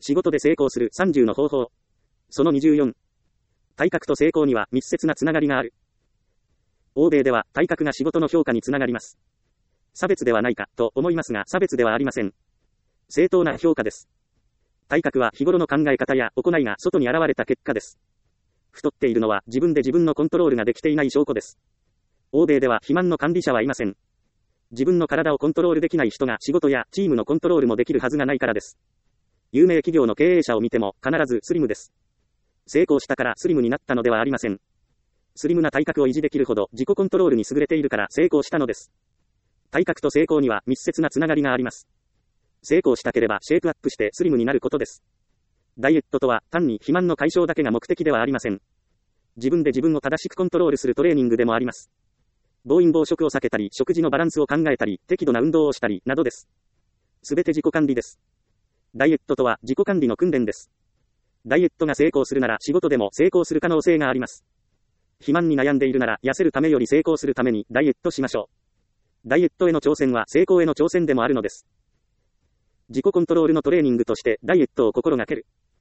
仕事で成功する30の方法。その24。体格と成功には密接なつながりがある。欧米では体格が仕事の評価につながります。差別ではないかと思いますが、差別ではありません。正当な評価です。体格は日頃の考え方や行いが外に現れた結果です。太っているのは自分で自分のコントロールができていない証拠です。欧米では肥満の管理者はいません。自分の体をコントロールできない人が仕事やチームのコントロールもできるはずがないからです。有名企業の経営者を見ても必ずスリムです。成功したからスリムになったのではありません。スリムな体格を維持できるほど自己コントロールに優れているから成功したのです。体格と成功には密接なつながりがあります。成功したければシェイプアップしてスリムになることです。ダイエットとは単に肥満の解消だけが目的ではありません。自分で自分を正しくコントロールするトレーニングでもあります。暴飲暴食を避けたり、食事のバランスを考えたり、適度な運動をしたり、などです。すべて自己管理です。ダイエットとは自己管理の訓練です。ダイエットが成功するなら仕事でも成功する可能性があります。肥満に悩んでいるなら痩せるためより成功するためにダイエットしましょう。ダイエットへの挑戦は成功への挑戦でもあるのです。自己コントロールのトレーニングとしてダイエットを心がける。